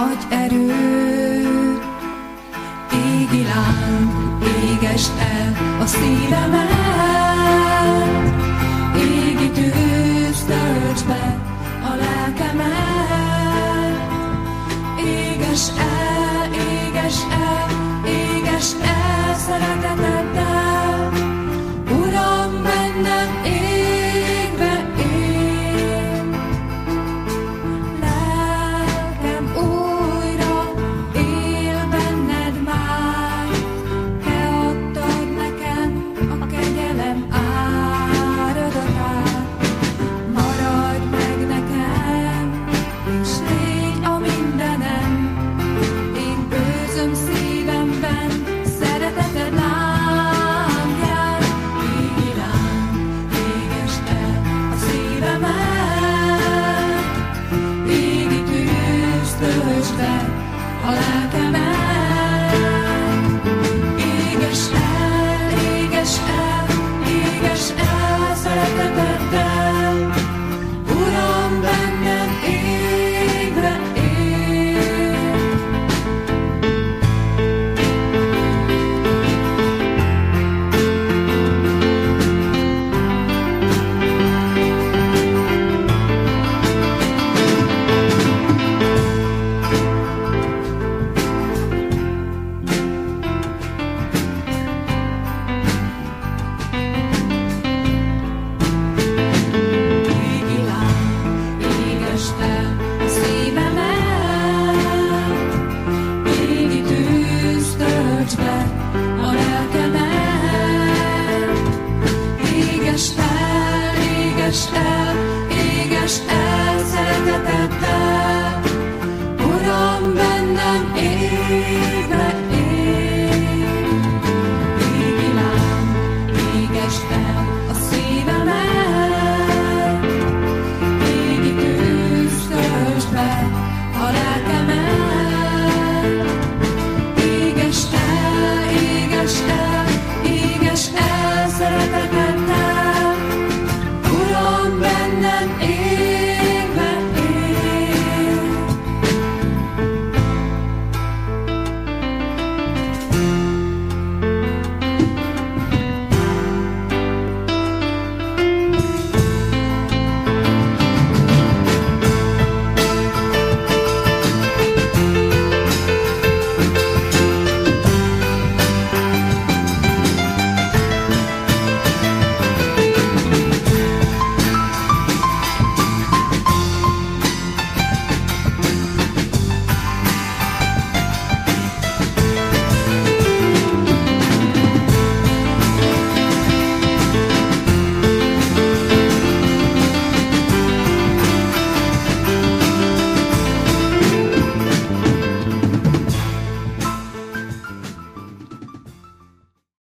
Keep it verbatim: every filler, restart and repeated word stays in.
nagy erőd. Égi láng, égest el a szívemet, égi tűz tölts be a lelkemet. Éges el, éges el, éges el szereteteddel, Uram, bennem égve ég. Lelkem újra él benned már, te adtad nekem a kegyelem áradatát. Maradj meg nekem, és légy a mindenem, én őrzöm szívemben szereteted lángját. Égi láng, égest el a szívemet, égi tűz töltsd be a lelkemet. Éges el, éges el, éges el szereteteddel, Uram, bennem égve ég. Égi láng, égest el a szívemet, égi tűz tölts be a lelkemet. Éges el, éges el, éges el szereteteddel, Uram, bennem ég.